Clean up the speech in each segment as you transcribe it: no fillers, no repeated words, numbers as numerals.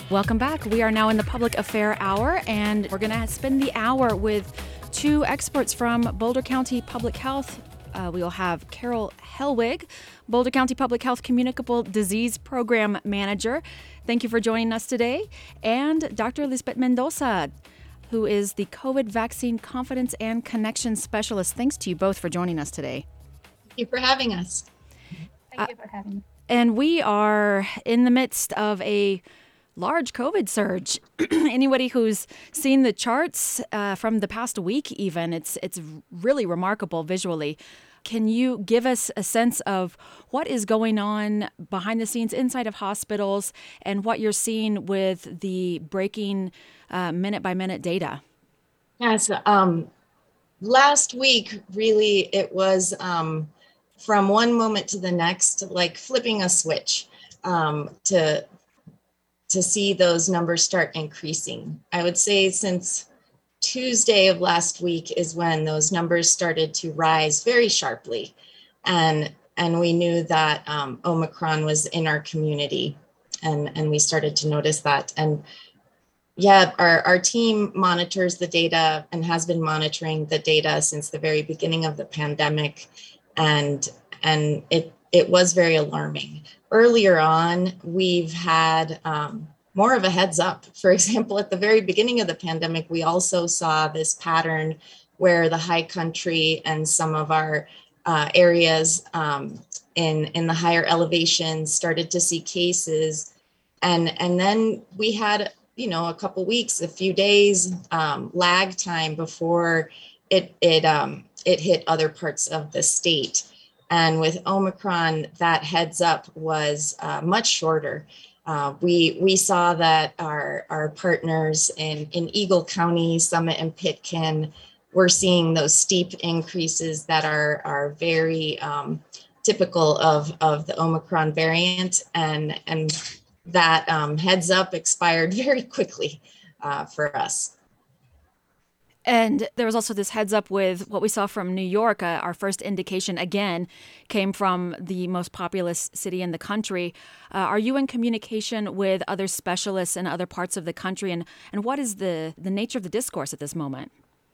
Welcome back. We are now in the Public Affair Hour, and we're going to spend the hour with two experts from Boulder County Public Health. We will have Carol Hellwig, Boulder County Public Health Communicable Disease Program Manager. Thank you for joining us today. And Dr. Lisbeth Mendoza, who is the COVID Vaccine Confidence and Connection Specialist. Thanks to you both for joining us today. Thank you for having us. Thank you for having me. And we are in the midst of a large COVID surge. Anybody who's seen the charts from the past week even, it's really remarkable visually. Can you give us a sense of what is going on behind the scenes inside of hospitals and what you're seeing with the breaking minute-by-minute data? Yes, last week, really, it was from one moment to the next, like flipping a switch to see those numbers start increasing. I would say since Tuesday of last week is when those numbers started to rise very sharply. And we knew that Omicron was in our community, and we started to notice that. And yeah, our team monitors the data and has been monitoring the data since the very beginning of the pandemic. And it was very alarming. Earlier on, we've had more of a heads up. For example, at the very beginning of the pandemic, we also saw this pattern where the high country and some of our areas in the higher elevations started to see cases. And then we had, a couple weeks, a few days lag time before it hit other parts of the state. And with Omicron, that heads up was much shorter. We saw that our partners in Eagle County, Summit and Pitkin, were seeing those steep increases that are very typical of the Omicron variant, and that heads up expired very quickly for us. And there was also this heads up with what we saw from New York. Our first indication, again, came from the most populous city in the country. Are you in communication with other specialists in other parts of the country? And what is the nature of the discourse at this moment?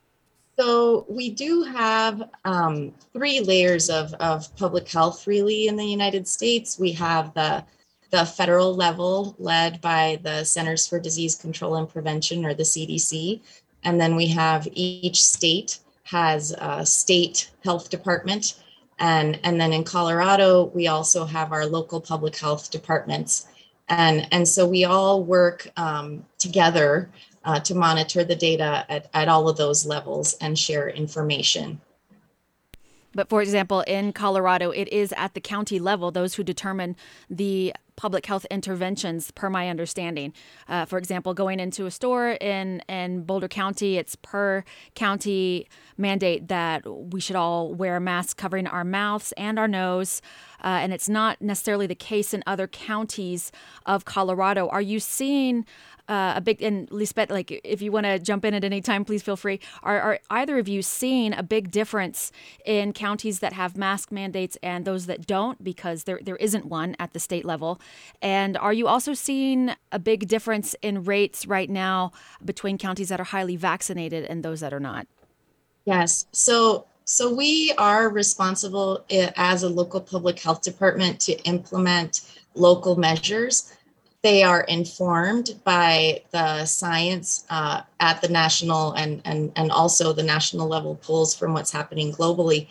So we do have 3 layers of public health, really, in the United States. We have the federal level led by the Centers for Disease Control and Prevention, or the CDC. And then we have each state has a state health department. And then in Colorado, we also have our local public health departments. And so we all work together to monitor the data at all of those levels and share information. But for example, in Colorado, it is at the county level, those who determine the public health interventions, per my understanding. For example, going into a store in Boulder County, it's per county mandate that we should all wear a mask covering our mouths and our nose. And it's not necessarily the case in other counties of Colorado. Are you seeing a big, and Lisbeth, like if you want to jump in at any time, please feel free. Are either of you seeing a big difference in counties that have mask mandates and those that don't, because there isn't one at the state level? And are you also seeing a big difference in rates right now between counties that are highly vaccinated and those that are not? Yes. So we are responsible as a local public health department to implement local measures. They are informed by the science at the national and also the national level polls from what's happening globally.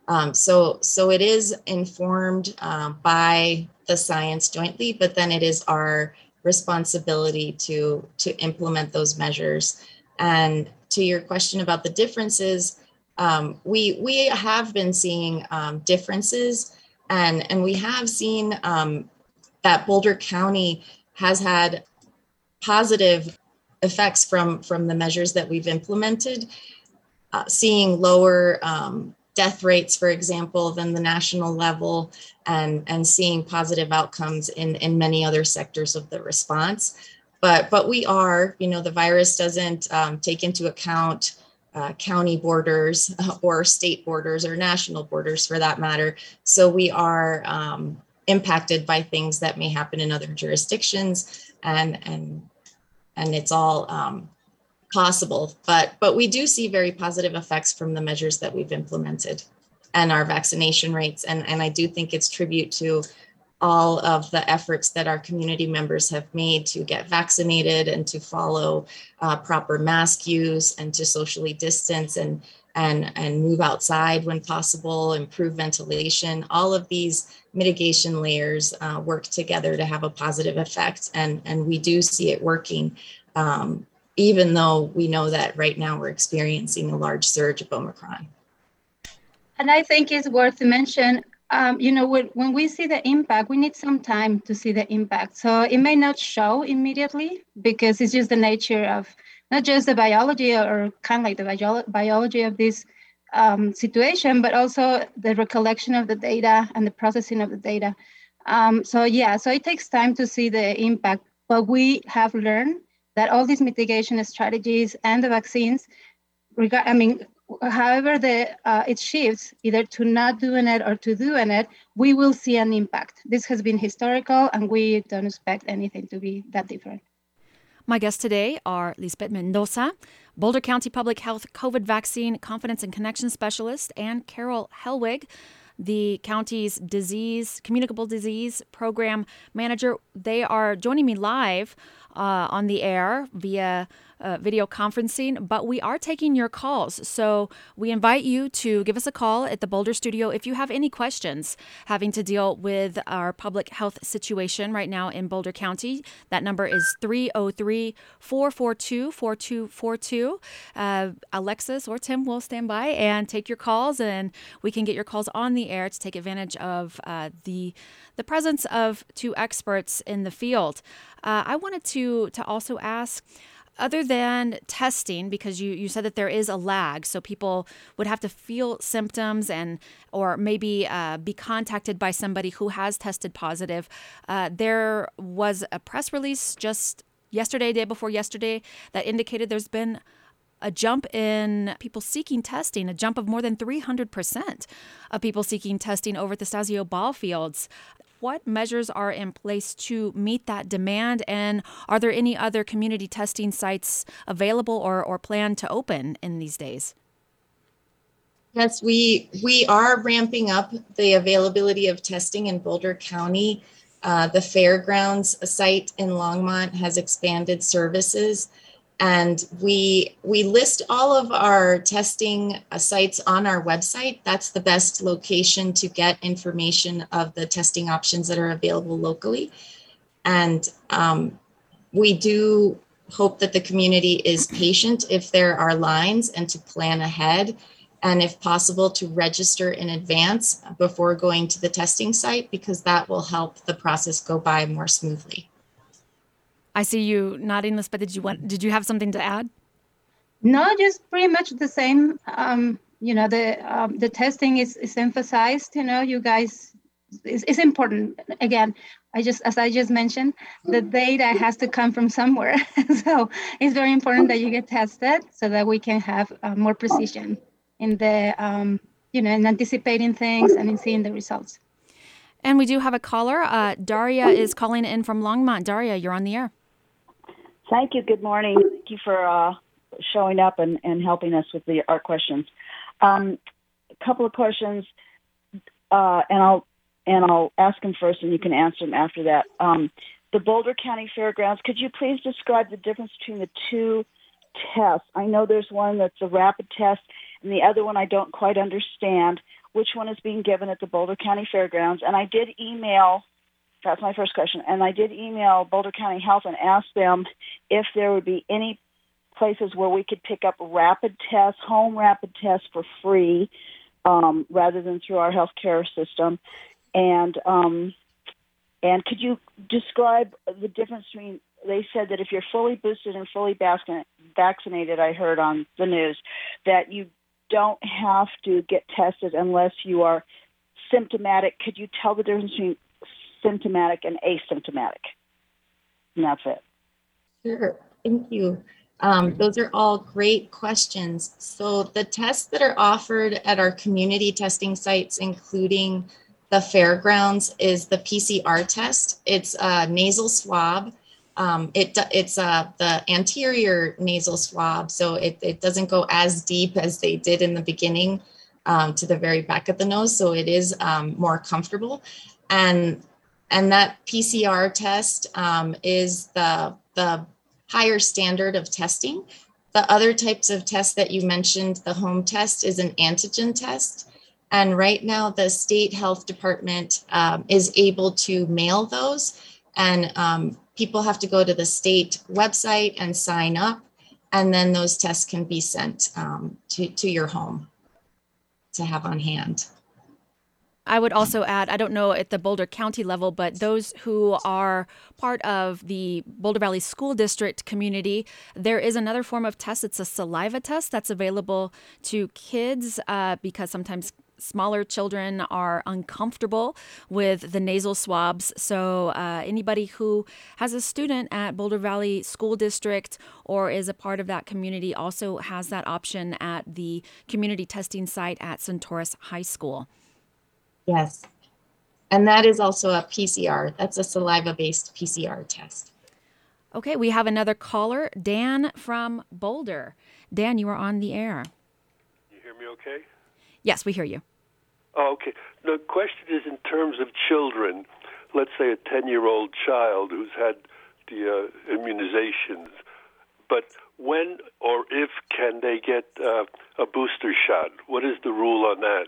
So it is informed by the science jointly, but then it is our responsibility to implement those measures. And to your question about the differences, we have been seeing differences, and we have seen that Boulder County has had positive effects from the measures that we've implemented, seeing lower death rates, for example, than the national level, and seeing positive outcomes in many other sectors of the response. But we are, the virus doesn't take into account county borders or state borders or national borders for that matter. So we are impacted by things that may happen in other jurisdictions, and it's all possible. But we do see very positive effects from the measures that we've implemented and our vaccination rates. And I do think it's tribute to all of the efforts that our community members have made to get vaccinated and to follow proper mask use and to socially distance and move outside when possible, improve ventilation. All of these mitigation layers work together to have a positive effect. And we do see it working, even though we know that right now we're experiencing a large surge of Omicron. And I think it's worth to mention, when we see the impact, we need some time to see the impact. So it may not show immediately because it's just the nature of not just the biology or kind of like the biology of this situation, but also the recollection of the data and the processing of the data. So it takes time to see the impact, but we have learned that all these mitigation strategies and the vaccines, however it shifts either to not doing it or to doing it, we will see an impact. This has been historical and we don't expect anything to be that different. My guests today are Lisbeth Mendoza, Boulder County Public Health COVID Vaccine Confidence and Connection Specialist, and Carol Helwig, the county's communicable disease program manager. They are joining me live on the air via video conferencing, but we are taking your calls. So we invite you to give us a call at the Boulder studio if you have any questions having to deal with our public health situation right now in Boulder County. That number is 303-442-4242. Alexis or Tim will stand by and take your calls, and we can get your calls on the air to take advantage of the presence of two experts in the field. I wanted to also ask, other than testing, because you said that there is a lag, so people would have to feel symptoms or maybe be contacted by somebody who has tested positive. There was a press release just yesterday, day before yesterday, that indicated there's been a jump in people seeking testing, a jump of more than 300% of people seeking testing over at the Stasio ball fields. What measures are in place to meet that demand? And are there any other community testing sites available or planned to open in these days? Yes, we are ramping up the availability of testing in Boulder County. The Fairgrounds site in Longmont has expanded services. And we list all of our testing sites on our website. That's the best location to get information of the testing options that are available locally. And we do hope that the community is patient if there are lines and to plan ahead. And if possible, to register in advance before going to the testing site, because that will help the process go by more smoothly. I see you nodding, Lisbeth. Did you have something to add? No, just pretty much the same. The testing is emphasized. You guys, it's important. Again, as I just mentioned, the data has to come from somewhere. So it's very important that you get tested so that we can have more precision in the in anticipating things and in seeing the results. And we do have a caller. Daria is calling in from Longmont. Daria, you're on the air. Thank you. Good morning. Thank you for showing up and helping us with our questions. A couple of questions, and I'll ask them first, and you can answer them after that. The Boulder County Fairgrounds. Could you please describe the difference between the two tests? I know there's one that's a rapid test, and the other one I don't quite understand. Which one is being given at the Boulder County Fairgrounds? And I did email. That's my first question. And I did email Boulder County Health and ask them if there would be any places where we could pick up home rapid tests for free, rather than through our healthcare system. And could you describe the difference between, they said that if you're fully boosted and fully vaccinated, I heard on the news, that you don't have to get tested unless you are symptomatic. Could you tell the difference between symptomatic and asymptomatic? And that's it. Sure. Thank you. Those are all great questions. So the tests that are offered at our community testing sites, including the Fairgrounds, is the PCR test. It's a nasal swab It's the anterior nasal swab, so it doesn't go as deep as they did in the beginning to the very back of the nose, so it is more comfortable. And that PCR test is the higher standard of testing. The other types of tests that you mentioned, the home test is an antigen test. And right now, the state health department is able to mail those. And people have to go to the state website and sign up. And then those tests can be sent to your home to have on hand. I would also add, I don't know at the Boulder County level, but those who are part of the Boulder Valley School District community, there is another form of test. It's a saliva test that's available to kids because sometimes smaller children are uncomfortable with the nasal swabs. So anybody who has a student at Boulder Valley School District or is a part of that community also has that option at the community testing site at Centaurus High School. Yes. And that is also a PCR. That's a saliva-based PCR test. Okay, we have another caller, Dan from Boulder. Dan, you are on the air. You hear me okay? Yes, we hear you. Oh, okay. The question is in terms of children. Let's say a 10-year-old child who's had the immunizations, but when or if can they get a booster shot? What is the rule on that?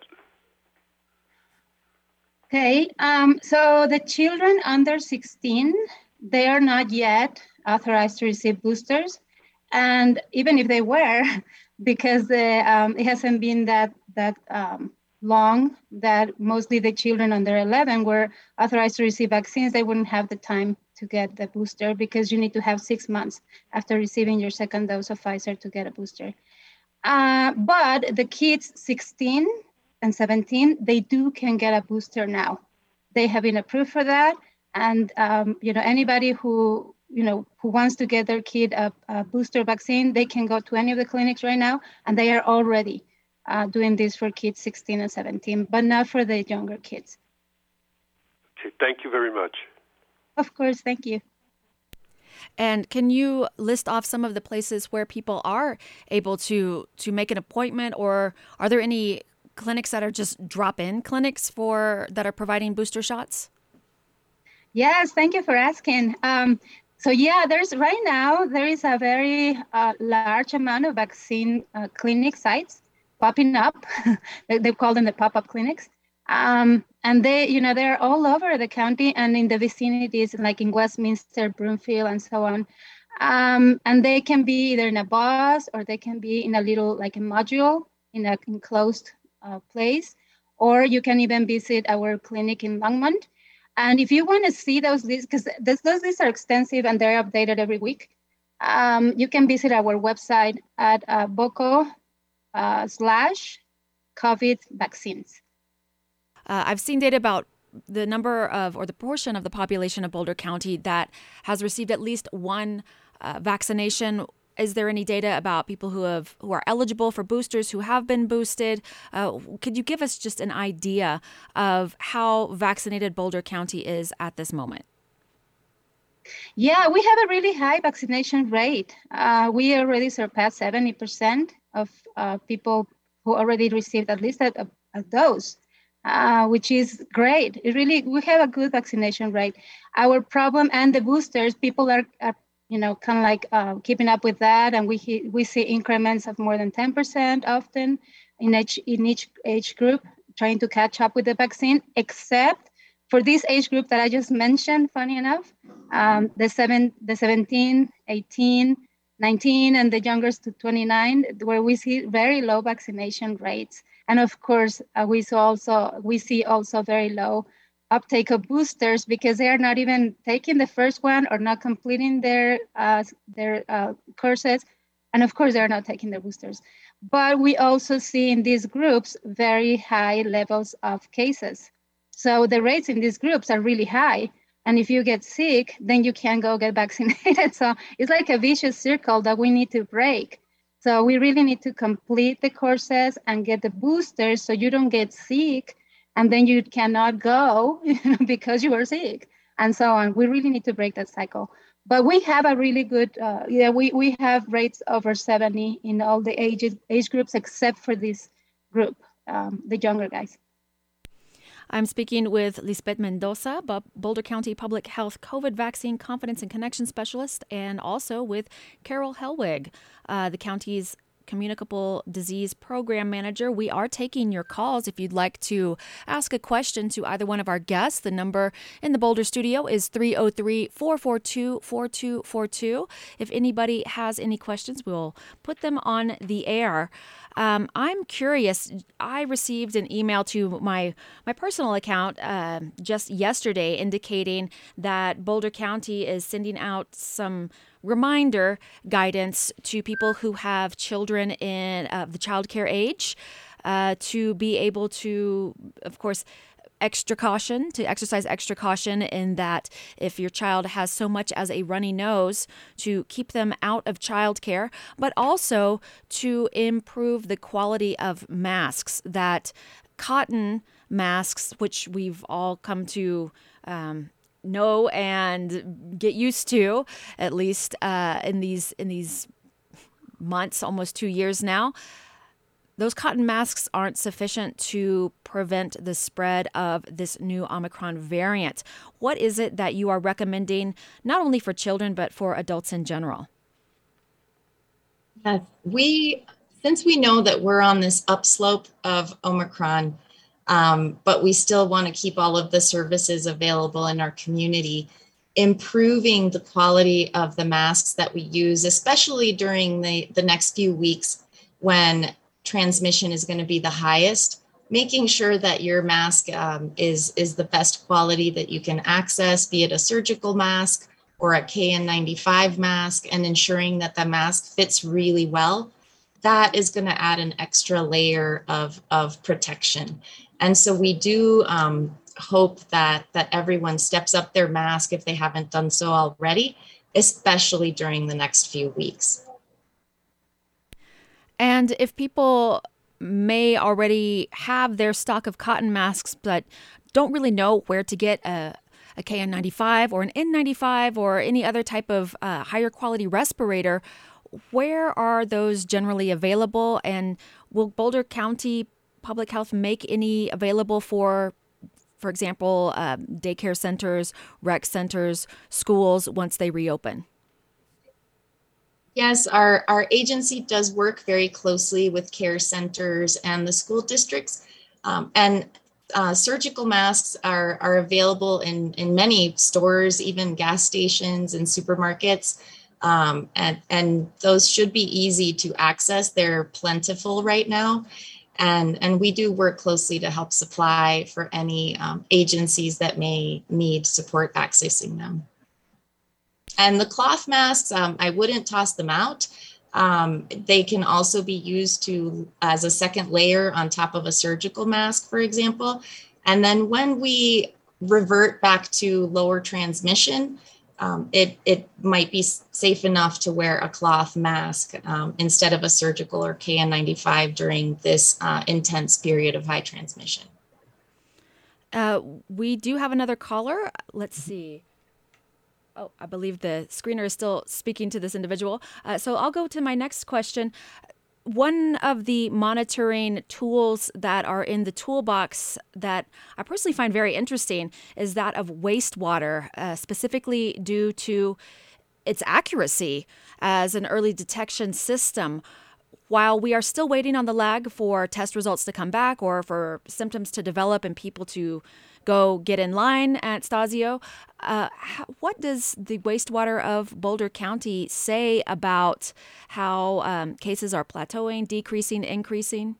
Okay, so the children under 16, they are not yet authorized to receive boosters. And even if they were, because it hasn't been that long that mostly the children under 11 were authorized to receive vaccines, they wouldn't have the time to get the booster because you need to have 6 months after receiving your second dose of Pfizer to get a booster. But the kids 16 and 17, they can get a booster now. They have been approved for that. And, anybody who wants to get their kid a booster vaccine, they can go to any of the clinics right now. And they are already doing this for kids 16 and 17, but not for the younger kids. Okay, thank you very much. Of course, thank you. And can you list off some of the places where people are able to make an appointment, or are there any clinics that are just drop-in clinics that are providing booster shots? Yes, thank you for asking. So there is a very large amount of vaccine clinic sites popping up. They call them the pop-up clinics. And they're all over the county and in the vicinities, like in Westminster, Broomfield, and so on. And they can be either in a bus or they can be in a little, like a module in an enclosed place, or you can even visit our clinic in Longmont. And if you want to see those lists, because those lists are extensive and they're updated every week, you can visit our website at BOCO/COVID vaccines. I've seen data about the number of, or the portion of the population of Boulder County that has received at least one vaccination. Is there any data about people who are eligible for boosters, who have been boosted? Could you give us just an idea of how vaccinated Boulder County is at this moment? Yeah, we have a really high vaccination rate. We already surpassed 70% of people who already received at least a dose, which is great. We have a good vaccination rate. Our problem and the boosters, people are kind of like keeping up with that, and we see increments of more than 10% often in each age group, trying to catch up with the vaccine, except for this age group that I just mentioned, funny enough, the 17, 18, 19, and the youngest to 29, where we see very low vaccination rates. And of course, we see also very low uptake of boosters because they are not even taking the first one or not completing their courses. And of course, they're not taking their boosters. But we also see in these groups very high levels of cases. So the rates in these groups are really high. And if you get sick, then you can't go get vaccinated. So it's like a vicious circle that we need to break. So we really need to complete the courses and get the boosters so you don't get sick. And then you cannot go because you are sick, and so on. We really need to break that cycle. But we have a really good, we have rates over 70 in all the age groups except for this group, the younger guys. I'm speaking with Lisbeth Mendoza, Boulder County Public Health COVID Vaccine Confidence and Connection Specialist, and also with Carol Helwig, the county's Communicable Disease Program Manager. We are taking your calls if you'd like to ask a question to either one of our guests. The number in the Boulder studio is 303-442-4242. If anybody has any questions, we'll put them on the air. I'm curious. I received an email to my personal account just yesterday indicating that Boulder County is sending out some reminder guidance to people who have children in the child care age to be able to, of course, exercise extra caution in that if your child has so much as a runny nose, to keep them out of childcare, but also to improve the quality of masks. That cotton masks, which we've all come to know and get used to, at least in these months, almost 2 years now. Those cotton masks aren't sufficient to prevent the spread of this new Omicron variant. What is it that you are recommending, not only for children, but for adults in general? Since we know that we're on this upslope of Omicron, but we still want to keep all of the services available in our community, improving the quality of the masks that we use, especially during the next few weeks when transmission is going to be the highest, making sure that your mask is the best quality that you can access, be it a surgical mask or a KN95 mask, and ensuring that the mask fits really well, that is going to add an extra layer of protection. And so we do hope that everyone steps up their mask if they haven't done so already, especially during the next few weeks. And if people may already have their stock of cotton masks, but don't really know where to get a KN95 or an N95 or any other type of higher quality respirator, where are those generally available? And will Boulder County Public Health make any available for example, daycare centers, rec centers, schools once they reopen? Yes, our agency does work very closely with care centers and the school districts. And surgical masks are available in many stores, even gas stations and supermarkets. And those should be easy to access. They're plentiful right now. And we do work closely to help supply for any agencies that may need support accessing them. And the cloth masks, I wouldn't toss them out. They can also be used as a second layer on top of a surgical mask, for example. And then when we revert back to lower transmission, it might be safe enough to wear a cloth mask instead of a surgical or KN95 during this intense period of high transmission. We do have another caller. Let's see. Oh, I believe the screener is still speaking to this individual. So I'll go to my next question. One of the monitoring tools that are in the toolbox that I personally find very interesting is that of wastewater, specifically due to its accuracy as an early detection system. While we are still waiting on the lag for test results to come back or for symptoms to develop and people to go get in line at Stasio, what does the wastewater of Boulder County say about how cases are plateauing, decreasing, increasing?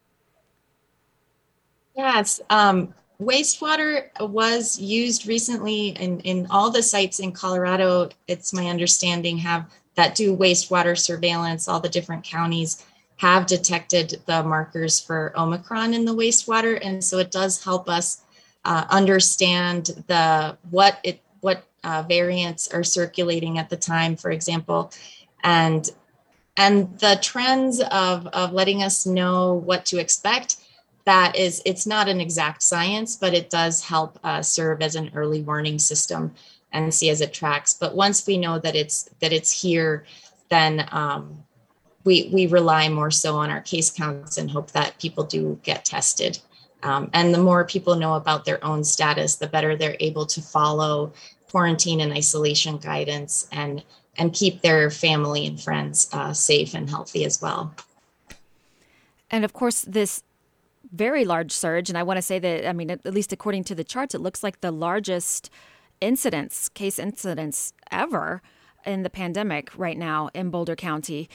Yes, wastewater was used recently in all the sites in Colorado. It's my understanding that do wastewater surveillance. All the different counties have detected the markers for Omicron in the wastewater, and so it does help us understand what variants are circulating at the time, for example, and the trends of letting us know what to expect. It's not an exact science, but it does help serve as an early warning system. and see as it tracks. But once we know that it's here, then we rely more so on our case counts and hope that people do get tested. And the more people know about their own status, the better they're able to follow quarantine and isolation guidance and keep their family and friends safe and healthy as well. And of course, this very large surge, and I want to say that, I mean, at least according to the charts, it looks like the largest case incidents ever in the pandemic right now in Boulder County.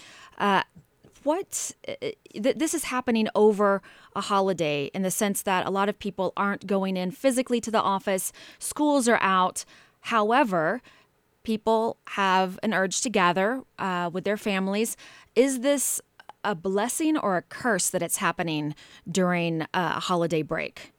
This is happening over a holiday in the sense that a lot of people aren't going in physically to the office. Schools are out. However, people have an urge to gather with their families. Is this a blessing or a curse that it's happening during a holiday break?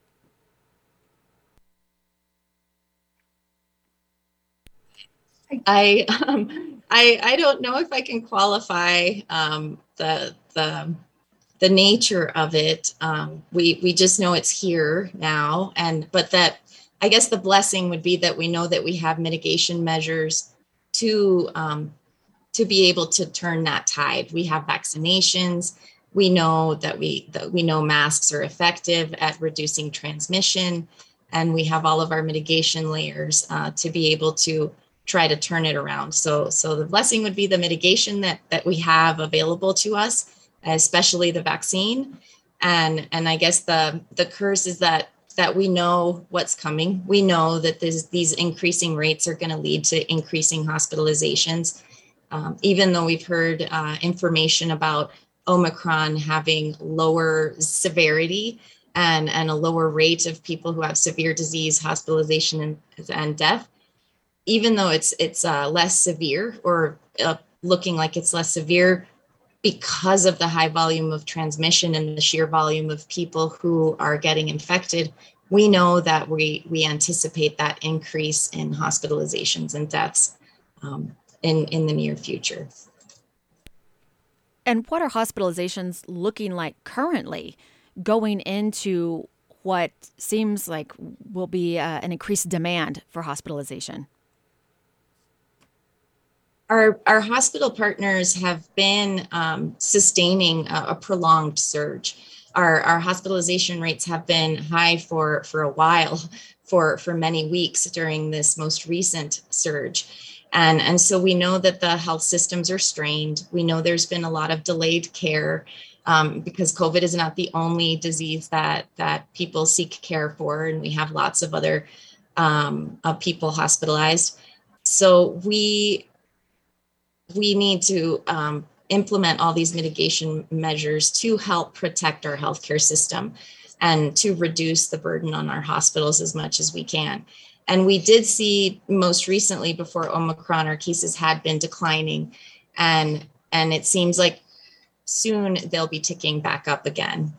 I don't know if I can qualify the nature of it. We just know it's here now, but that I guess the blessing would be that we know that we have mitigation measures to be able to turn that tide. We have vaccinations. We know that we know masks are effective at reducing transmission, and we have all of our mitigation layers to be able to try to turn it around. So the blessing would be the mitigation that we have available to us, especially the vaccine. And I guess the curse is that we know what's coming. We know that these increasing rates are going to lead to increasing hospitalizations. Even though we've heard information about Omicron having lower severity and a lower rate of people who have severe disease, hospitalization, and death, even though it's less severe or looking like it's less severe because of the high volume of transmission and the sheer volume of people who are getting infected, we know that we anticipate that increase in hospitalizations and deaths in the near future. And what are hospitalizations looking like currently going into what seems like will be an increased demand for hospitalization? Our hospital partners have been sustaining a prolonged surge. Our hospitalization rates have been high for a while, for many weeks during this most recent surge. And so we know that the health systems are strained. We know there's been a lot of delayed care because COVID is not the only disease that people seek care for, and we have lots of other people hospitalized. So we need to implement all these mitigation measures to help protect our healthcare system and to reduce the burden on our hospitals as much as we can. And we did see most recently before Omicron, our cases had been declining, and it seems like soon they'll be ticking back up again.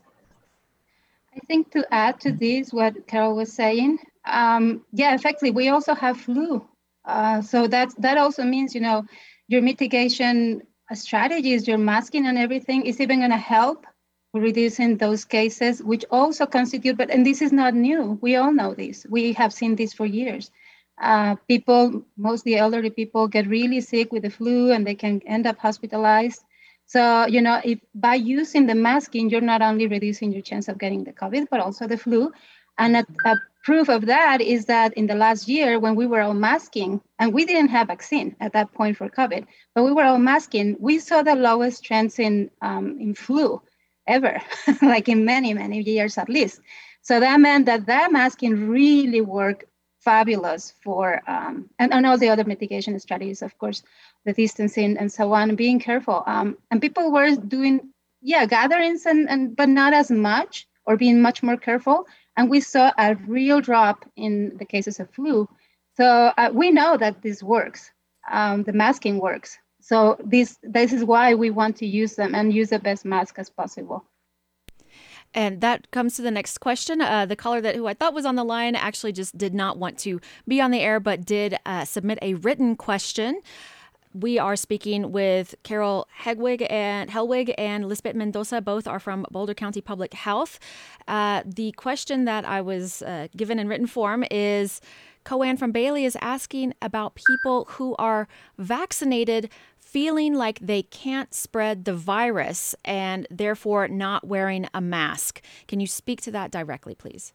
I think to add to this, what Carol was saying, effectively, we also have flu. So that also means, your mitigation strategies, your masking and everything is even going to help reducing those cases, which also constitute, and this is not new. We all know this. We have seen this for years. People, mostly elderly people, get really sick with the flu and they can end up hospitalized. So, if by using the masking, you're not only reducing your chance of getting the COVID, but also the flu. And a proof of that is that in the last year, when we were all masking, and we didn't have vaccine at that point for COVID, but we were all masking, we saw the lowest trends in flu ever, like in many, many years at least. So that meant that masking really worked fabulous for, and all the other mitigation strategies, of course, the distancing and so on, being careful. And people were doing, gatherings, but not as much, or being much more careful. And we saw a real drop in the cases of flu. So we know that this works. The masking works. So this is why we want to use them and use the best mask as possible. And that comes to the next question. The caller who I thought was on the line actually just did not want to be on the air, but did submit a written question. We are speaking with Carol Hellwig and Lisbeth Mendoza. Both are from Boulder County Public Health. The question that I was given in written form is, Coanne from Bailey is asking about people who are vaccinated feeling like they can't spread the virus and therefore not wearing a mask. Can you speak to that directly, please?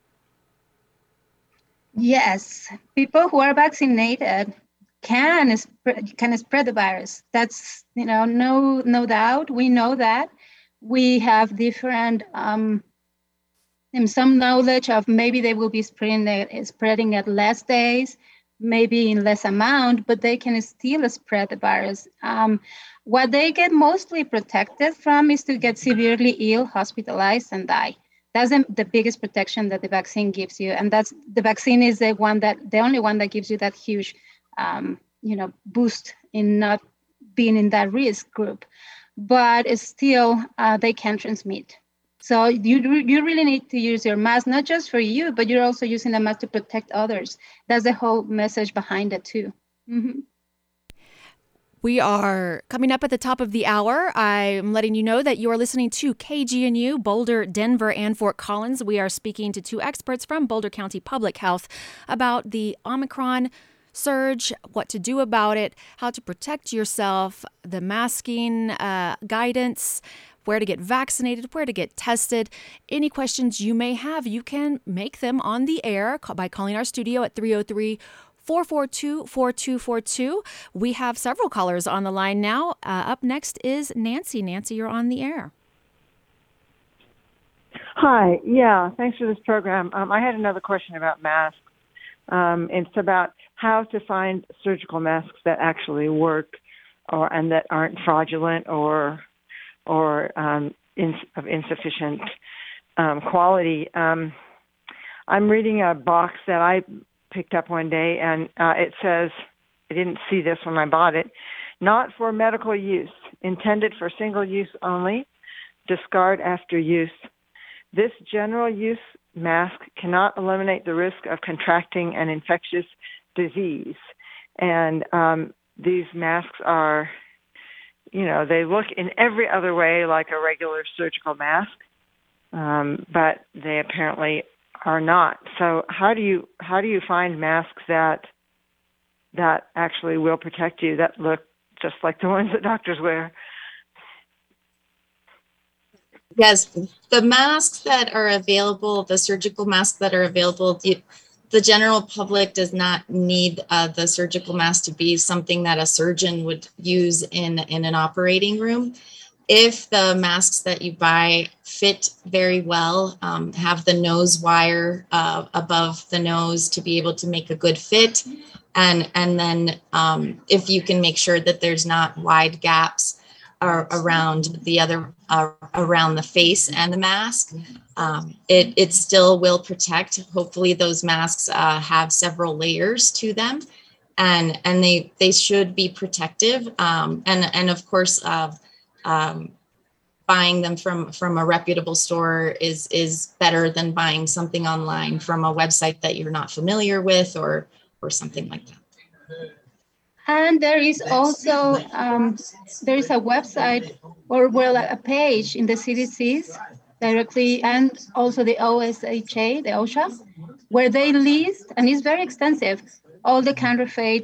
Yes, people who are vaccinated can spread the virus. That's no doubt. We know that. We have different some knowledge of maybe they will be spreading at less days, maybe in less amount, but they can still spread the virus. What they get mostly protected from is to get severely ill, hospitalized, and die. That's the biggest protection that the vaccine gives you, and the vaccine is the only one that gives you that huge, boost in not being in that risk group. But it's still, they can transmit. So you really need to use your mask, not just for you, but you're also using the mask to protect others. That's the whole message behind it too. Mm-hmm. We are coming up at the top of the hour. I'm letting you know that you are listening to KGNU, Boulder, Denver, and Fort Collins. We are speaking to two experts from Boulder County Public Health about the Omicron surge, what to do about it, how to protect yourself, the masking guidance, where to get vaccinated, where to get tested. Any questions you may have, you can make them on the air by calling our studio at 303-442-4242. We have several callers on the line now. Up next is Nancy. Nancy, you're on the air. Hi. Yeah, thanks for this program. I had another question about masks. It's about how to find surgical masks that actually work and that aren't fraudulent or of insufficient quality. I'm reading a box that I picked up one day, and it says, I didn't see this when I bought it, not for medical use, intended for single use only, discard after use. This general use mask cannot eliminate the risk of contracting an infectious disease. And these masks are, they look in every other way like a regular surgical mask, but they apparently are not. So how do you find masks that actually will protect you, that look just like the ones that doctors wear? Yes, the masks that are available, the surgical masks that are available, the general public does not need the surgical mask to be something that a surgeon would use in an operating room. If the masks that you buy fit very well, have the nose wire above the nose to be able to make a good fit, and then if you can make sure that there's not wide gaps around the face and the mask, it still will protect. Hopefully those masks have several layers to them, and they should be protective, and of course buying them from a reputable store is better than buying something online from a website that you're not familiar with or something like that. And there is also there is a website or a page in the CDC's directly, and also the OSHA, the OSHA, where they list, and it's very extensive, all the counterfeit,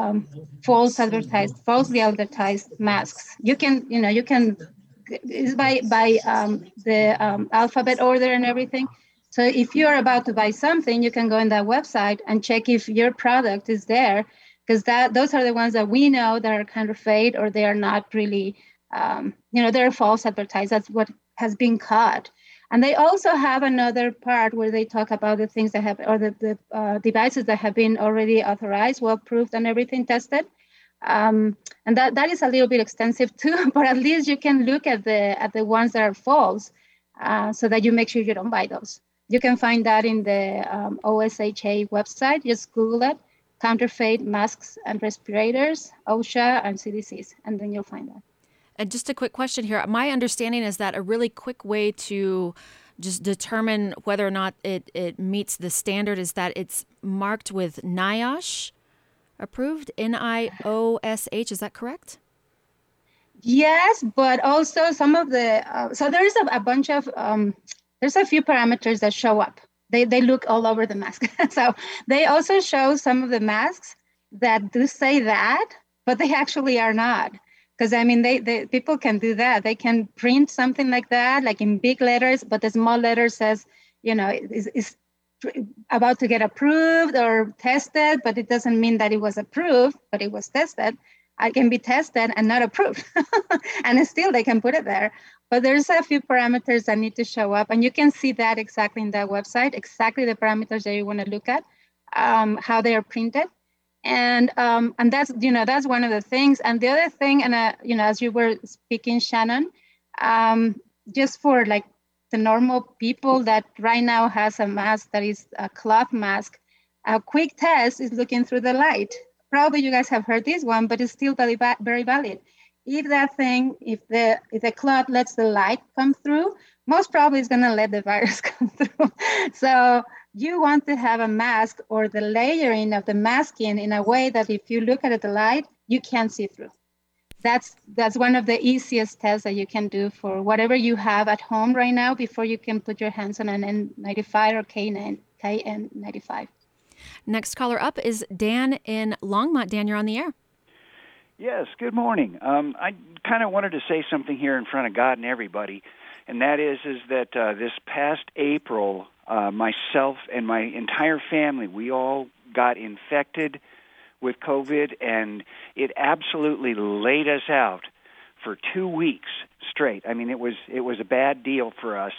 falsely advertised masks. You can it's by the alphabet order and everything. So if you're about to buy something, you can go on that website and check if your product is there, because those are the ones that we know that are counterfeit, or they are not really, they're false advertised. That's what has been caught. And they also have another part where they talk about the things that have, or the devices that have been already authorized, well proved, and everything tested. And that is a little bit extensive too, but at least you can look at the ones that are false, so that you make sure you don't buy those. You can find that in the OSHA website. Just Google it, counterfeit masks and respirators, OSHA and CDC's, and then you'll find that. And just a quick question here. My understanding is that a really quick way to just determine whether or not it meets the standard is that it's marked with NIOSH approved, NIOSH. Is that correct? Yes, but also some of the, so there is a bunch of, there's a few parameters that show up. They look all over the mask. So they also show some of the masks that do say that, but they actually are not. Because I mean, they people can do that. They can print something like that, like in big letters, but the small letter says, is about to get approved or tested, but it doesn't mean that it was approved, but it was tested. I can be tested and not approved, and still they can put it there. But there's a few parameters that need to show up, and you can see that exactly in that website, exactly the parameters that you want to look at, how they are printed. And that's one of the things. And the other thing, and as you were speaking, Shannon, just for like the normal people that right now has a mask that is a cloth mask, a quick test is looking through the light. Probably you guys have heard this one, but it's still very valid. If the cloth lets the light come through, most probably it's going to let the virus come through. So you want to have a mask or the layering of the masking in a way that if you look at the light, you can't see through. That's one of the easiest tests that you can do for whatever you have at home right now before you can put your hands on an N95 or KN95. Next caller up is Dan in Longmont. Dan, you're on the air. Yes, good morning. I kind of wanted to say something here in front of God and everybody, and that is that this past April, myself and my entire family, we all got infected with COVID, and it absolutely laid us out for 2 weeks straight. I mean, it was a bad deal for us.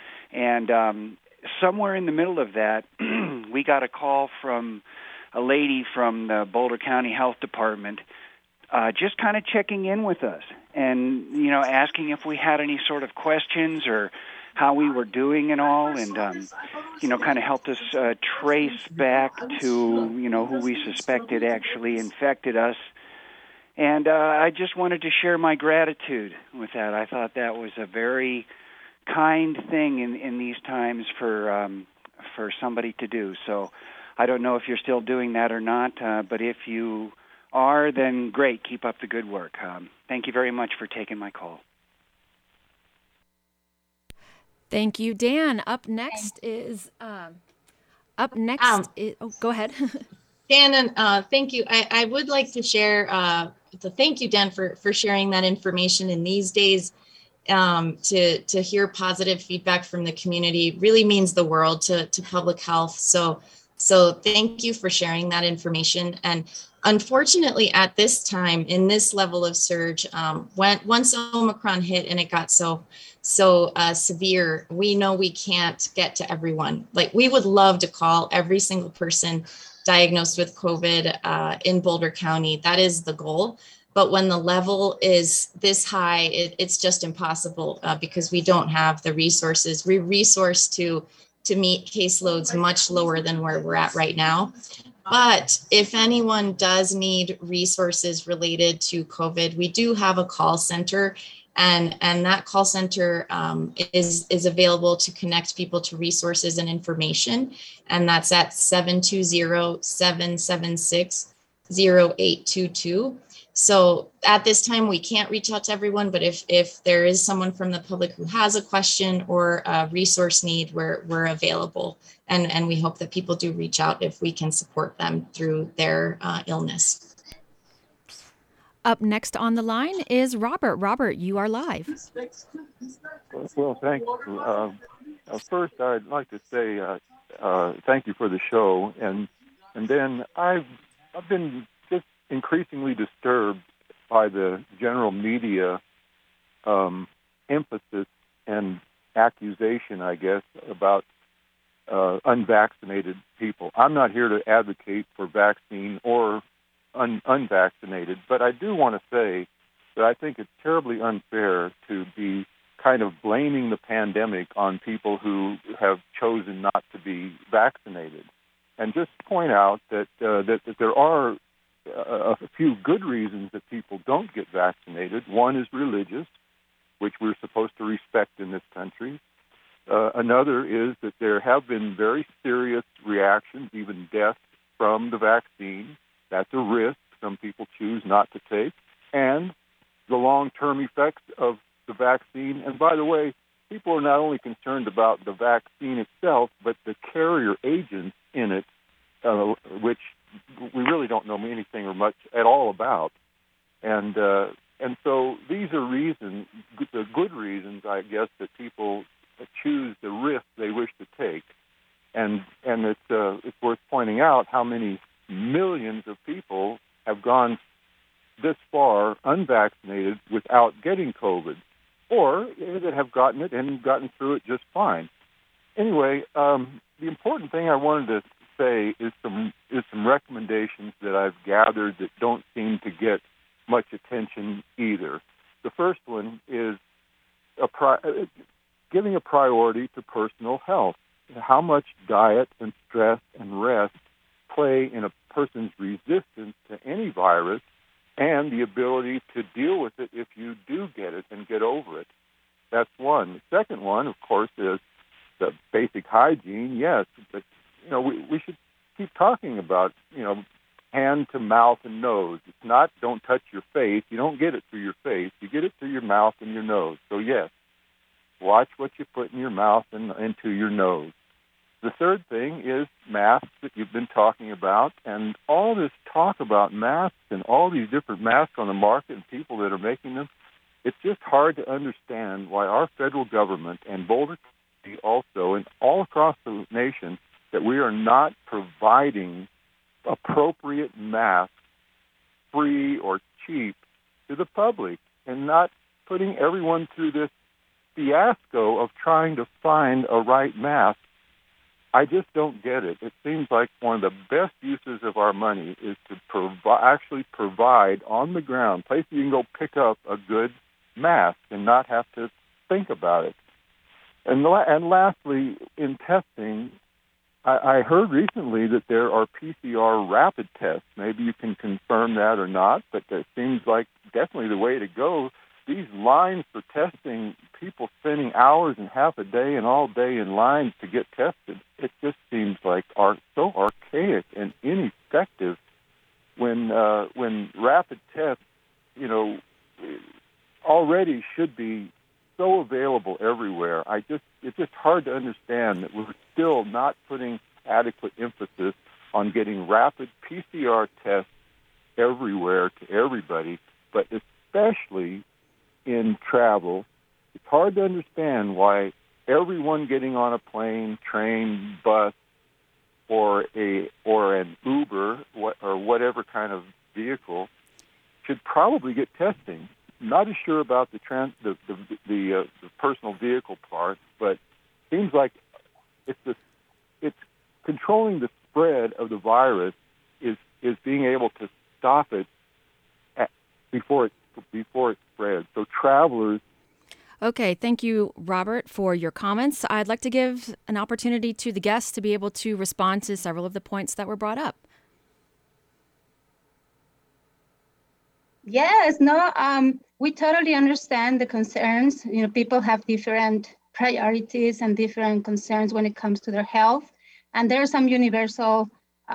And somewhere in the middle of that, we got a call from a lady from the Boulder County Health Department just kind of checking in with us and, asking if we had any sort of questions or how we were doing and all, and, kind of helped us trace back to, who we suspected actually infected us. And I just wanted to share my gratitude with that. I thought that was a very kind thing in these times for somebody to do. So I don't know if you're still doing that or not, but if you are, then great. Keep up the good work. Thank you very much for taking my call. Thank you, Dan. Up next is go ahead. Dan, and thank you. I would like to share thank you, Dan, for sharing that information in these days. To hear positive feedback from the community really means the world to public health. So thank you for sharing that information. And unfortunately, at this time, in this level of surge, once Omicron hit and it got so severe, we know we can't get to everyone. Like, we would love to call every single person diagnosed with COVID in Boulder County. That is the goal. But when the level is this high, it's just impossible because we don't have the resources. We resource to meet caseloads much lower than where we're at right now. But if anyone does need resources related to COVID, we do have a call center, and that call center is available to connect people to resources and information. And that's at 720-776-0822. So at this time, we can't reach out to everyone, but if there is someone from the public who has a question or a resource need, we're available. And we hope that people do reach out if we can support them through their illness. Up next on the line is Robert. Robert, you are live. Well, thank you. First, I'd like to say thank you for the show. And then I've been just increasingly disturbed by the general media emphasis and accusation, I guess, about unvaccinated people. I'm not here to advocate for vaccine or unvaccinated, but I do want to say that I think it's terribly unfair to be kind of blaming the pandemic on people who have chosen not to be vaccinated, and just point out that that there are a few good reasons that people don't get vaccinated. One is religious, which we're supposed to respect in this country. Another is that there have been very serious reactions, even death, from the vaccine. That's a risk some people choose not to take. And the long-term effects of the vaccine. And by the way, people are not only concerned about the vaccine itself, but the carrier agents in it, which we really don't know anything or much at all about. And so these are reasons, the good reasons, I guess, that people choose the risk they wish to take. And it's worth pointing out how many millions of people have gone this far unvaccinated without getting COVID, or that have gotten it and gotten through it just fine. Anyway, the important thing I wanted to say is some recommendations that I've gathered that don't seem to get much attention either. The first one is giving a priority to personal health. How much diet and stress and rest play in a person's resistance to any virus and the ability to deal with it if you do get it and get over it. That's one. The second one, of course, is the basic hygiene, yes, but we should keep talking about, hand to mouth and nose. It's not don't touch your face. You don't get it through your face. You get it through your mouth and your nose. So, yes, watch what you put in your mouth and into your nose. The third thing is masks that you've been talking about, and all this talk about masks and all these different masks on the market and people that are making them, it's just hard to understand why our federal government and Boulder County also and all across the nation that we are not providing appropriate masks, free or cheap, to the public and not putting everyone through this fiasco of trying to find a right mask. I just don't get it. It seems like one of the best uses of our money is to actually provide on the ground, places you can go pick up a good mask and not have to think about it. And lastly, in testing, I heard recently that there are PCR rapid tests. Maybe you can confirm that or not, but that seems like definitely the way to go. These lines for testing, people spending hours and half a day and all day in lines to get tested, it just seems like so archaic and ineffective when rapid tests, already should be so available everywhere. It's just hard to understand that we're still not putting adequate emphasis on getting rapid PCR tests everywhere to everybody, but especially in travel. It's hard to understand why everyone getting on a plane, train, bus, or an Uber or whatever kind of vehicle should probably get testing. Not as sure about the personal vehicle part, but seems like it's controlling the spread of the virus is being able to stop it before it spreads. So travelers. Okay, thank you, Robert, for your comments. I'd like to give an opportunity to the guests to be able to respond to several of the points that were brought up. Yes, no, we totally understand the concerns. People have different priorities and different concerns when it comes to their health. And there are some universal,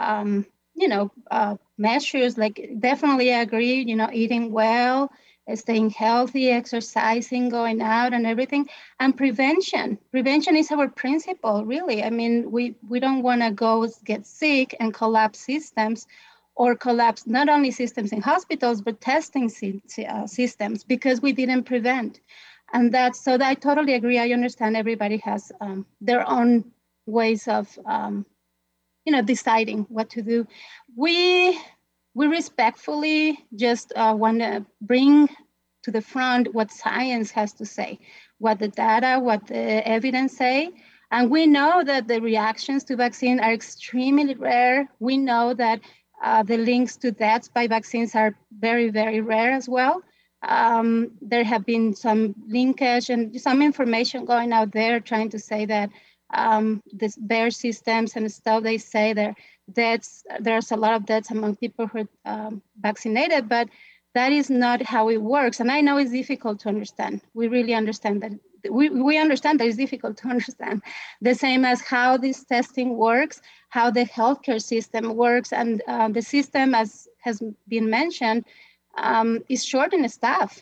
measures, like definitely agree, eating well, staying healthy, exercising, going out and everything. And prevention is our principle, really. I mean, we don't want to go get sick and collapse systems, or collapse not only systems in hospitals, but testing systems, because we didn't prevent. And so I totally agree. I understand everybody has their own ways of, deciding what to do. We respectfully just want to bring to the front what science has to say, what the data, what the evidence say. And we know that the reactions to vaccine are extremely rare. We know that the links to deaths by vaccines are very, very rare as well. There have been some linkage and some information going out there trying to say that their systems and stuff, they say there's a lot of deaths among people who are vaccinated, but that is not how it works. And I know it's difficult to understand. We really understand that. We understand that it's difficult to understand. The same as how this testing works, how the healthcare system works, and the system, as has been mentioned, is short in staff.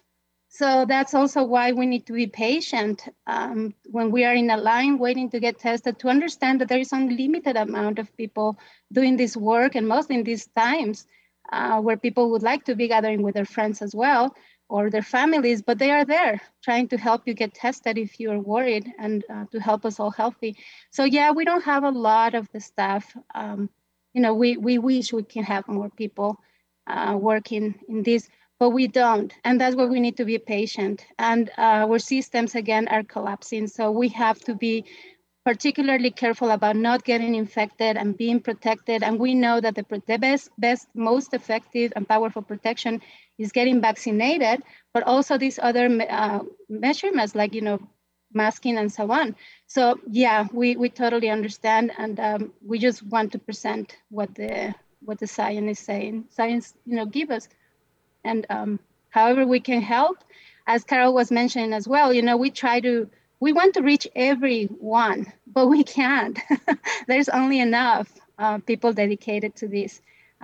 So that's also why we need to be patient when we are in a line waiting to get tested, to understand that there is only limited amount of people doing this work, and mostly in these times where people would like to be gathering with their friends as well or their families, but they are there trying to help you get tested if you're worried, and to help us all healthy. So yeah, we don't have a lot of the staff. We wish we can have more people working in this, but we don't. And that's where we need to be patient. And our systems, again, are collapsing. So we have to be particularly careful about not getting infected and being protected. And we know that the best, most effective and powerful protection is getting vaccinated, but also these other measurements like, masking and so on. So yeah, we totally understand. And we just want to present what the science is saying. Science, give us. And however we can help, as Carol was mentioning as well, we want to reach everyone, but we can't. There's only enough people dedicated to this.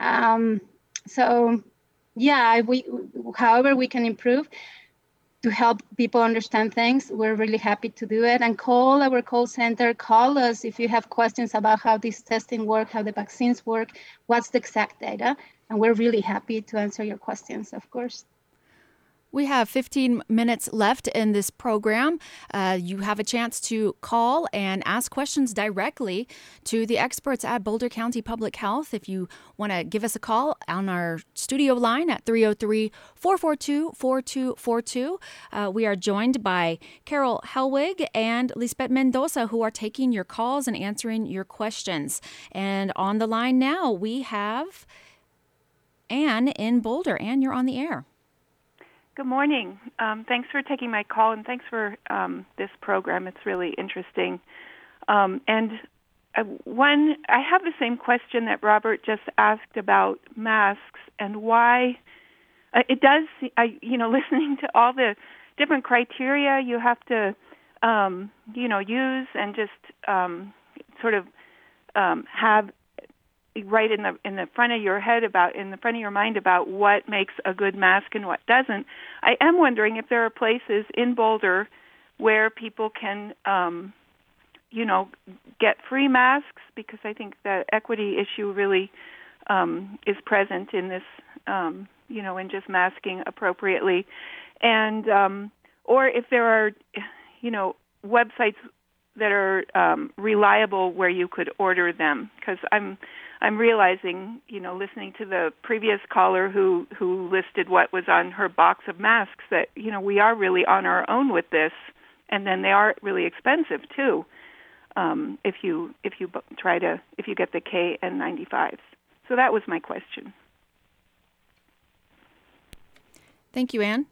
So yeah, however we can improve to help people understand things, we're really happy to do it. And call our call center, call us if you have questions about how this testing work, how the vaccines work, what's the exact data. And we're really happy to answer your questions, of course. We have 15 minutes left in this program. You have a chance to call and ask questions directly to the experts at Boulder County Public Health. If you want to give us a call on our studio line at 303-442-4242. We are joined by Carol Helwig and Lisbeth Mendoza, who are taking your calls and answering your questions. And on the line now, we have Anne in Boulder. Anne, you're on the air. Good morning. Thanks for taking my call, and thanks for this program. It's really interesting. I have the same question that Robert just asked about masks and why it does. Listening to all the different criteria you have to, use and just have right in the front of your head in the front of your mind about what makes a good mask and what doesn't. I am wondering if there are places in Boulder where people can, get free masks, because I think the equity issue really is present in this, in just masking appropriately, and or if there are, websites that are reliable where you could order them, because I'm realizing, listening to the previous caller who listed what was on her box of masks, that, we are really on our own with this, and then they are really expensive too. If you get the KN95s. So that was my question. Thank you, Anne.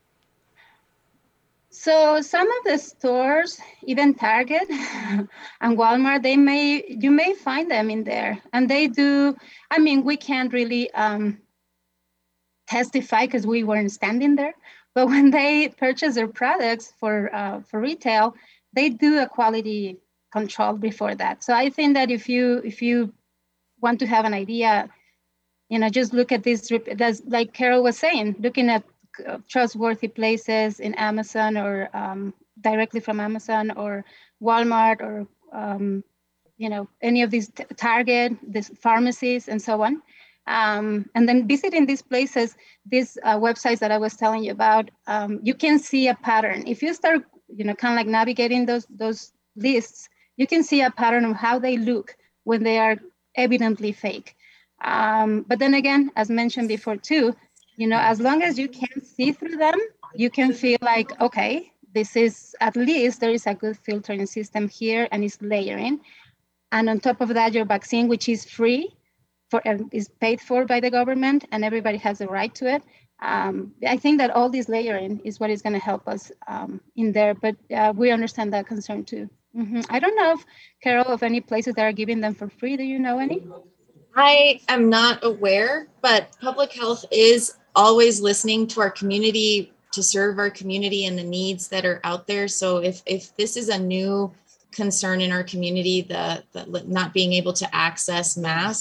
So some of the stores, even Target and Walmart, you may find them in there, and they do. I mean, we can't really testify because we weren't standing there. But when they purchase their products for retail, they do a quality control before that. So I think that if you want to have an idea, just look at this. Like Carol was saying, looking at trustworthy places in Amazon or directly from Amazon or Walmart or any of these Target, these pharmacies and so on, and then visiting these places, these websites that I was telling you about, you can see a pattern. If you start kind of like navigating those lists, you can see a pattern of how they look when they are evidently fake. But then again, as mentioned before too, as long as you can see through them, you can feel like, okay, this is, at least there is a good filtering system here and it's layering. And on top of that, your vaccine, which is free, is paid for by the government and everybody has a right to it. I think that all this layering is what is going to help us in there, but we understand that concern too. Mm-hmm. I don't know if, Carol, of any places that are giving them for free. Do you know any? I am not aware, but public health is always listening to our community, to serve our community and the needs that are out there. So if this is a new concern in our community, the not being able to access masks,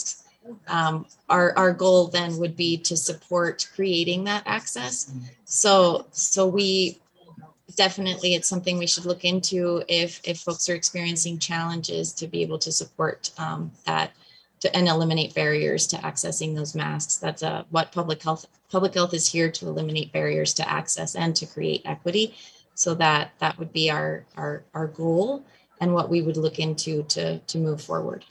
our goal then would be to support creating that access. So we definitely, it's something we should look into if folks are experiencing challenges, to be able to support that and eliminate barriers to accessing those masks. That's what public health is here to eliminate barriers to access and to create equity. So that would be our goal and what we would look into to move forward.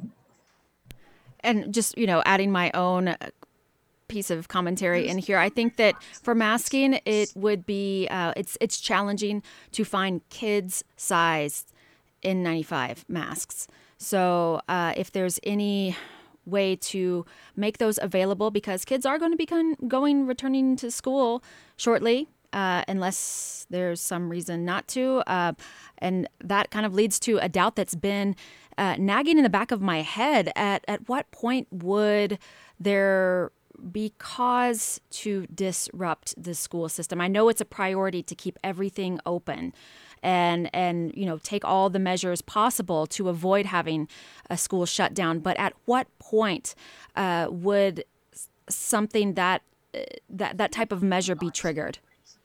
And just, adding my own piece of commentary in here, I think that for masking, it would be, it's challenging to find kids size N95 masks. So if there's any way to make those available, because kids are going to be returning to school shortly, unless there's some reason not to. And that kind of leads to a doubt that's been nagging in the back of my head. At what point would there be cause to disrupt the school system? I know it's a priority to keep everything open and take all the measures possible to avoid having a school shut down. But at what point would something that type of measure be triggered?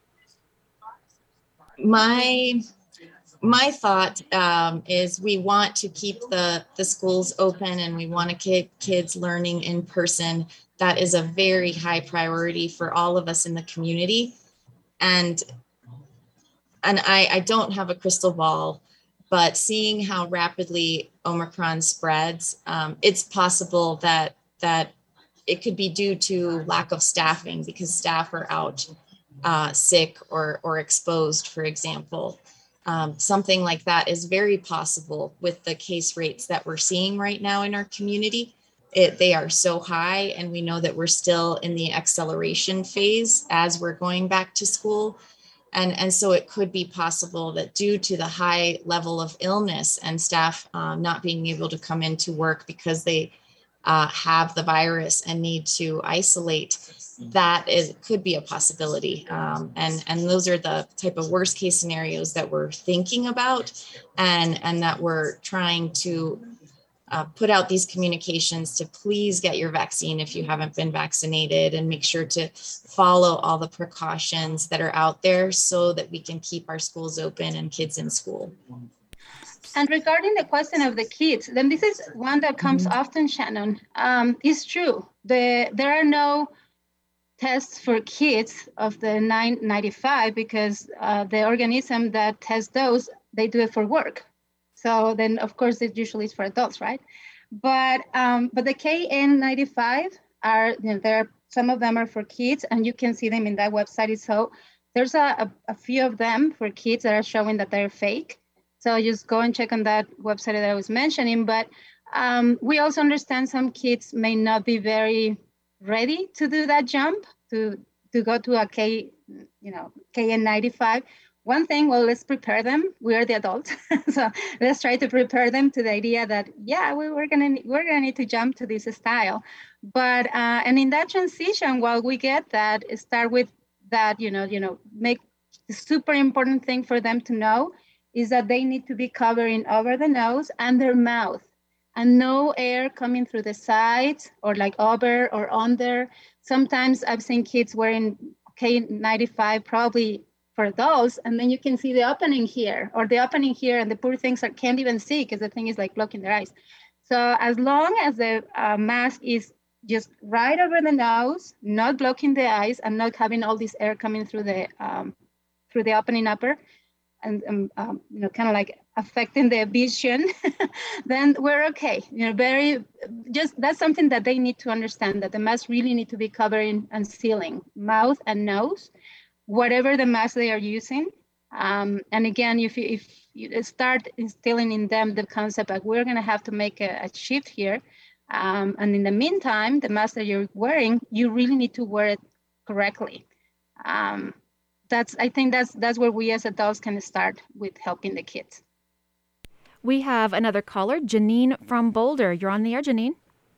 My thought is we want to keep the schools open, and we want to keep kids learning in person. That is a very high priority for all of us in the community. And I don't have a crystal ball, but seeing how rapidly Omicron spreads, it's possible that it could be due to lack of staffing, because staff are out sick or exposed, for example. Something like that is very possible with the case rates that we're seeing right now in our community. They are so high, and we know that we're still in the acceleration phase as we're going back to school. And so it could be possible that due to the high level of illness and staff not being able to come into work because they have the virus and need to isolate, could be a possibility. And those are the type of worst case scenarios that we're thinking about, and that we're trying to put out these communications to please get your vaccine if you haven't been vaccinated, and make sure to follow all the precautions that are out there so that we can keep our schools open and kids in school. And regarding the question of the kids, then this is one that comes often, Shannon. It's true. There are no tests for kids of the N95 because the organism that tests those, they do it for work. So then, of course, it usually is for adults, right? But the KN95 are, some of them are for kids, and you can see them in that website. So there's a few of them for kids that are showing that they're fake. So just go and check on that website that I was mentioning. But we also understand some kids may not be very ready to do that jump to go to a KN95. One thing, well, let's prepare them. We are the adults, so let's try to prepare them to the idea that we're gonna need to jump to this style. But and in that transition, while we get that, start with that. Make the super important thing for them to know is that they need to be covering over the nose and their mouth, and no air coming through the sides or like over or under. Sometimes I've seen kids wearing K95 probably for adults, and then you can see the opening here, and the poor things can't even see because the thing is like blocking their eyes. So as long as the mask is just right over the nose, not blocking the eyes, and not having all this air coming through the opening upper, and kind of like affecting the vision, then we're okay. That's something that they need to understand, that the mask really need to be covering and sealing mouth and nose, whatever the mask they are using. And again, if you start instilling in them the concept that we're going to have to make a shift here, and in the meantime, the mask that you're wearing, you really need to wear it correctly. I think that's where we as adults can start with helping the kids. We have another caller, Janine from Boulder. You're on the air, Janine.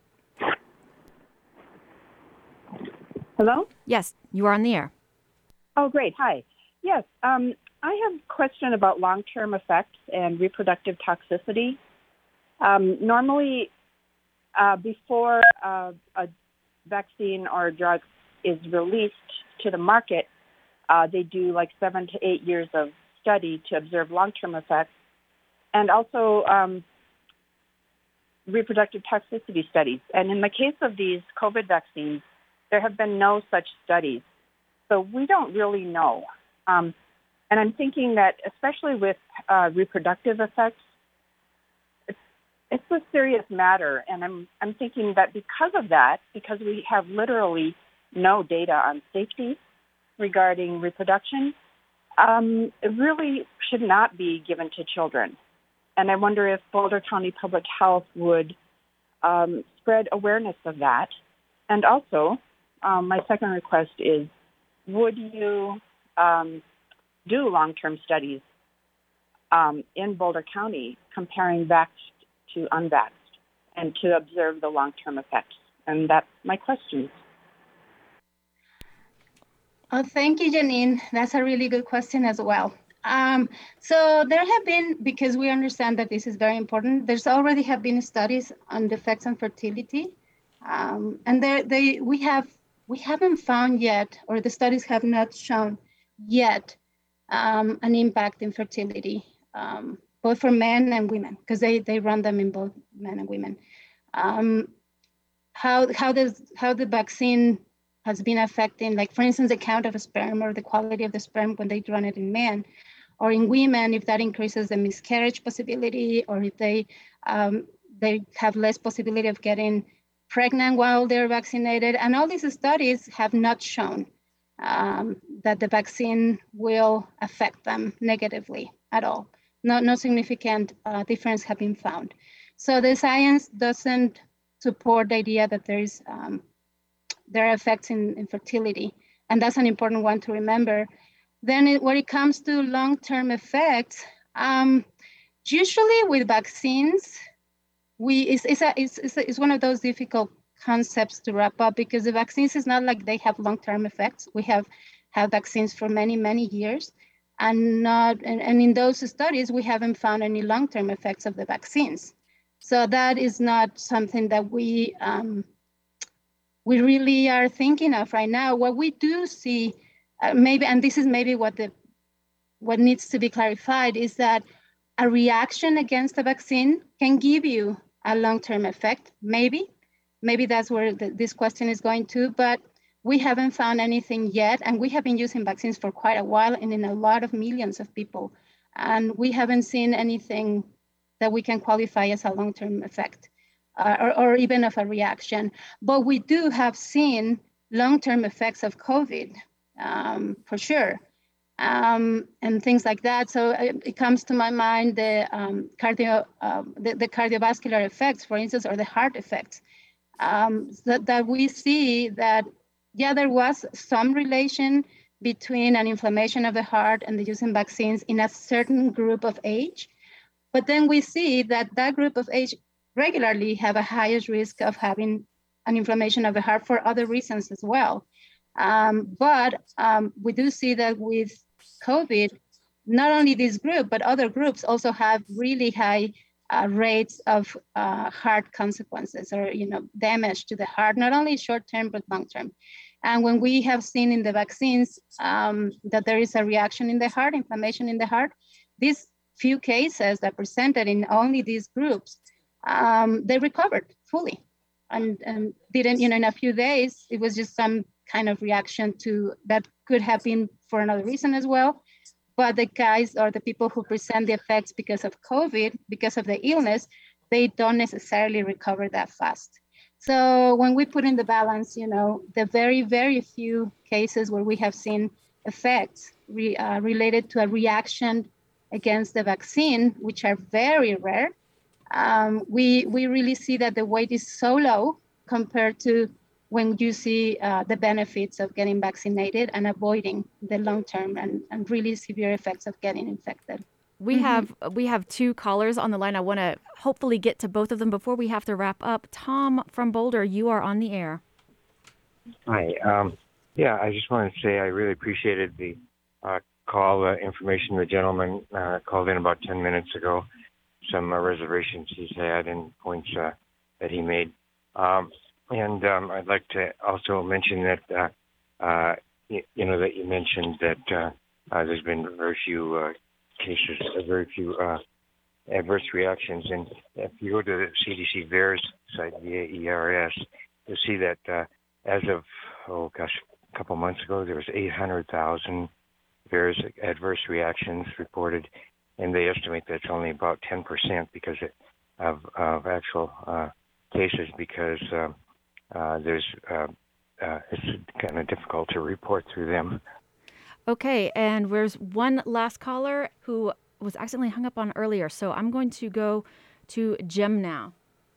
Hello? Yes, you are on the air. Oh, great. Hi. Yes, I have a question about long-term effects and reproductive toxicity. Normally, before a vaccine or a drug is released to the market, they do like 7 to 8 years of study to observe long-term effects, and also reproductive toxicity studies. And in the case of these COVID vaccines, there have been no such studies. So we don't really know. And I'm thinking that especially with reproductive effects, it's a serious matter. And I'm thinking that because of that, because we have literally no data on safety regarding reproduction, it really should not be given to children. And I wonder if Boulder County Public Health would spread awareness of that. And also, my second request is, would you do long-term studies in Boulder County comparing vaxxed to unvaxxed and to observe the long-term effects? And that's my question. Oh, thank you, Janine. That's a really good question as well. So there have been, because we understand that this is very important, there's already have been studies on the effects on fertility. And we haven't found yet, or the studies have not shown yet, an impact in fertility, both for men and women, because they run them in both men and women. How the vaccine has been affecting, like for instance, the count of a sperm or the quality of the sperm when they run it in men, or in women, if that increases the miscarriage possibility, or if they have less possibility of getting pregnant while they're vaccinated. And all these studies have not shown that the vaccine will affect them negatively at all. No significant difference have been found. So the science doesn't support the idea that there are effects in fertility. And that's an important one to remember. Then when it comes to long-term effects, usually with vaccines, it's one of those difficult concepts to wrap up, because the vaccines is not like they have long-term effects. We have had vaccines for many, many years, and in those studies, we haven't found any long-term effects of the vaccines. So that is not something that we really are thinking of right now. What we do see, maybe, and this is maybe what needs to be clarified, is that a reaction against the vaccine can give you a long-term effect. Maybe that's where this question is going to, but we haven't found anything yet, and we have been using vaccines for quite a while and in a lot of millions of people, and we haven't seen anything that we can qualify as a long-term effect. Or even of a reaction. But we do have seen long-term effects of COVID, for sure, and things like that. So it comes to my mind the cardiovascular effects, for instance, or the heart effects, that we see that, yeah, there was some relation between an inflammation of the heart and the using vaccines in a certain group of age. But then we see that group of age regularly have a highest risk of having an inflammation of the heart for other reasons as well. But we do see that with COVID, not only this group, but other groups also have really high rates of heart consequences, or damage to the heart, not only short-term, but long-term. And when we have seen in the vaccines that there is a reaction in the heart, inflammation in the heart, these few cases that presented in only these groups, they recovered fully and didn't, in a few days, it was just some kind of reaction to that could have been for another reason as well. But the guys or the people who present the effects because of COVID, because of the illness, they don't necessarily recover that fast. So when we put in the balance, the very, very few cases where we have seen effects related to a reaction against the vaccine, which are very rare, we really see that the weight is so low compared to when you see the benefits of getting vaccinated and avoiding the long-term and really severe effects of getting infected. We have two callers on the line. I want to hopefully get to both of them before we have to wrap up. Tom from Boulder, you are on the air. Hi. I just wanted to say I really appreciated the call information. The gentleman called in about 10 minutes ago. Some reservations he's had and points that he made. I'd like to also mention that, that you mentioned that there's been very few cases, very few adverse reactions. And if you go to the CDC VAERS site, VAERS, you'll see that as of, a couple months ago, there was 800,000 VAERS adverse reactions reported, and they estimate that's only about 10% because of actual cases, because there's it's kind of difficult to report through them. Okay, and there's one last caller who was accidentally hung up on earlier, so I'm going to go to Jim now.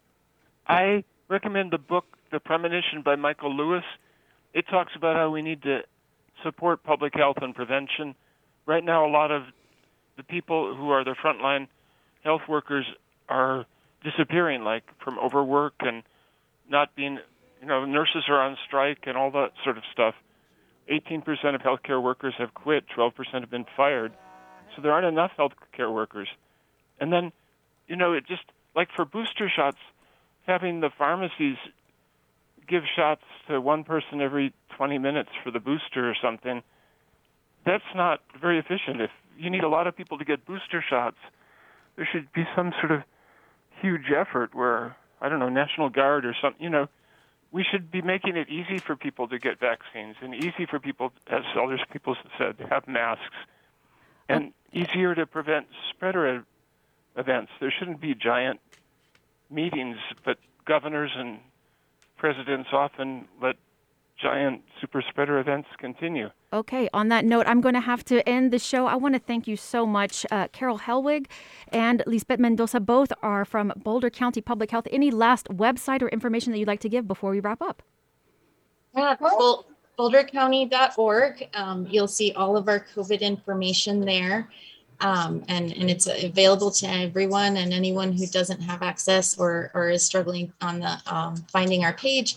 I recommend the book The Premonition by Michael Lewis. It talks about how we need to support public health and prevention. Right now, a lot of the people who are the frontline health workers are disappearing, like from overwork and not being, nurses are on strike and all that sort of stuff. 18% of healthcare workers have quit, 12% have been fired. So there aren't enough healthcare workers. And then, it just, like for booster shots, having the pharmacies give shots to one person every 20 minutes for the booster or something, that's not very efficient. If you need a lot of people to get booster shots, there should be some sort of huge effort where, National Guard or something, we should be making it easy for people to get vaccines and easy for people, as other people said, to have masks, and easier to prevent spreader events. There shouldn't be giant meetings, but governors and presidents often let giant super spreader events continue. Okay, on that note, I'm going to have to end the show. I want to thank you so much. Carol Hellwig and Lisbeth Mendoza both are from Boulder County Public Health. Any last website or information that you'd like to give before we wrap up? Yeah, bouldercounty.org. You'll see all of our COVID information there. And it's available to everyone, and anyone who doesn't have access or is struggling on the finding our page,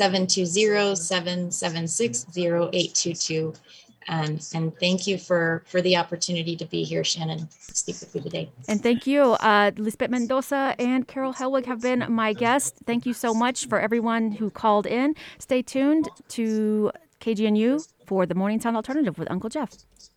720-776-0822. And thank you for the opportunity to be here, Shannon, to speak with you today. And thank you. Lisbeth Mendoza and Carol Hellwig have been my guests. Thank you so much for everyone who called in. Stay tuned to KGNU for the Morning Sound Alternative with Uncle Jeff.